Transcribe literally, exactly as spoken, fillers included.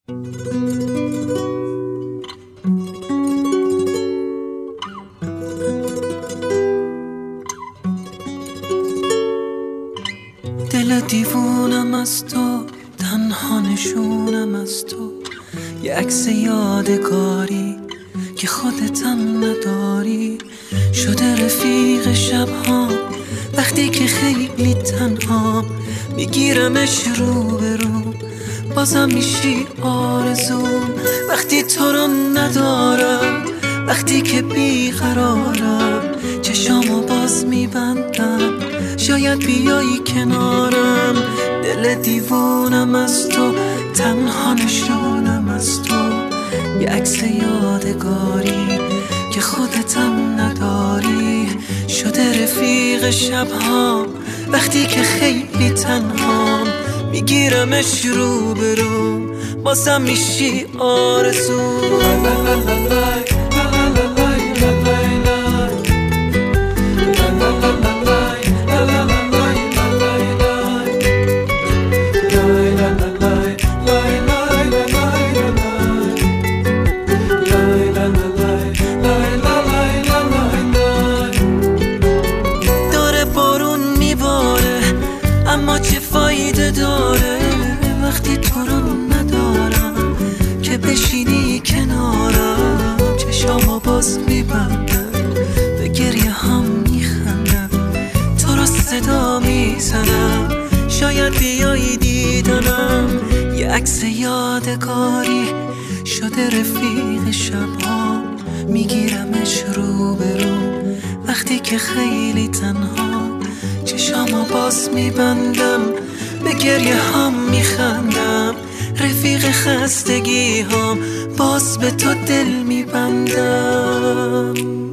دل دیوونم از تو، تنها نشونم از تو، یه عکس یادگاری که خودتم نداری. شده رفیق شبها وقتی که خیلی تنها، میگیرمش رو به رو، بازم میشی آرزوم. وقتی تو رو ندارم، وقتی که بیقرارم، چشامو باز میبندم، شاید بیایی کنارم. دل دیوونم از تو، تنها نشونم از تو، یه عکس یادگاری که خودتم نداری. شده رفیق شبها وقتی که خیلی تنهام، میگیرمش رو به رو، بازم میشی آرزوم. اما چه فایده داره وقتی تو رو ندارم، که بشینی کنارم، چشامو باز میبندم، به گریه هم میخندم، تو رو صدا میزنم، شاید بیایی دیدنم. یه عکس یادگاری شده رفیق شبها، میگیرمش رو به رو وقتی که خیلی تنها، چشامو باز میبندم، به گریه هم میخندم، رفیق خستگی هم باز به تو دل میبندم.